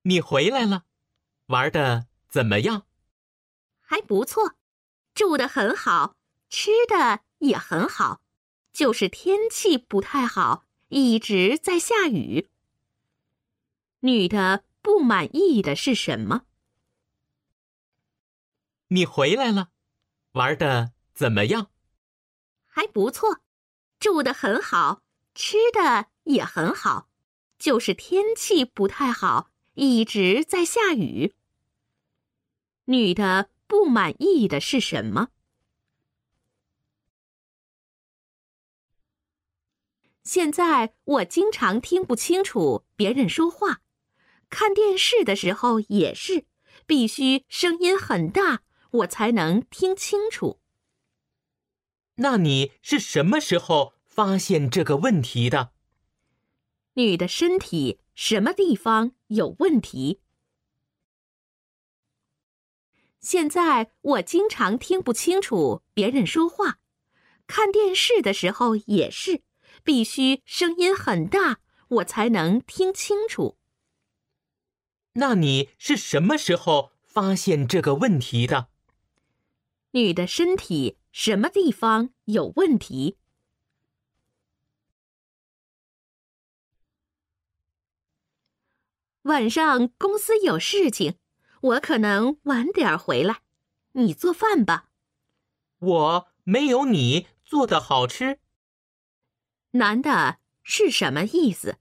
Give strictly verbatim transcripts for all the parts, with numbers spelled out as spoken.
你回来了，玩的怎么样？ 还不错，住得很好，吃的也很好，就是天气不太好，一直在下雨。女的不满意的是什么？ 你回来了，玩的怎么样？ 还不错，住得很好，吃的也很好，就是天气不太好，一直在下雨。女的不满意的是什么？现在我经常听不清楚别人说话，看电视的时候也是，必须声音很大，我才能听清楚。 那你是什么时候发现这个问题的？ 女的身体什么地方有问题？现在我经常听不清楚别人说话，看电视的时候也是，必须声音很大，我才能听清楚。 那你是什么时候发现这个问题的？ 女的身体什么地方有问题？晚上公司有事情，我可能晚点回来，你做饭吧。 我没有你做的好吃。 男的是什么意思？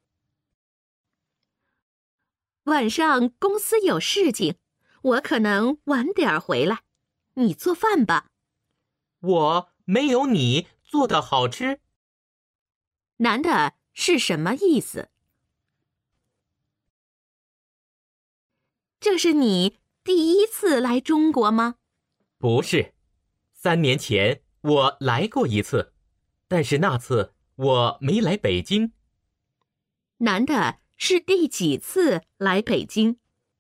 晚上公司有事情，我可能晚点回来，你做饭吧。 我没有你做的好吃。 男的是什么意思？这是你第一次来中国吗？ 不是，三年前我来过一次，但是那次我没来北京。 男的是第几次来北京？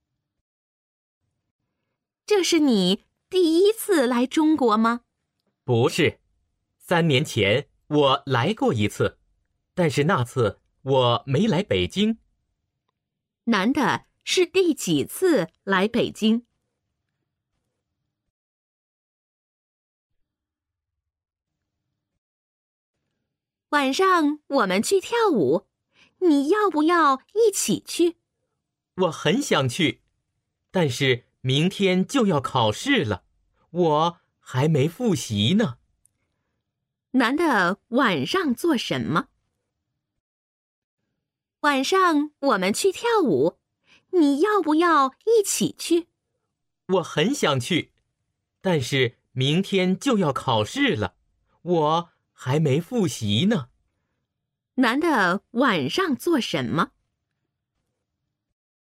这是你第一次来中国吗？ 不是，三年前我来过一次，但是那次我没来北京。 男的是第几次来北京？晚上我们去跳舞，你要不要一起去？ 我很想去，但是明天就要考试了，我还没复习呢。 男的晚上做什么？晚上我们去跳舞，你要不要一起去？ 我很想去，但是明天就要考试了，我还没复习呢。 男的晚上做什么？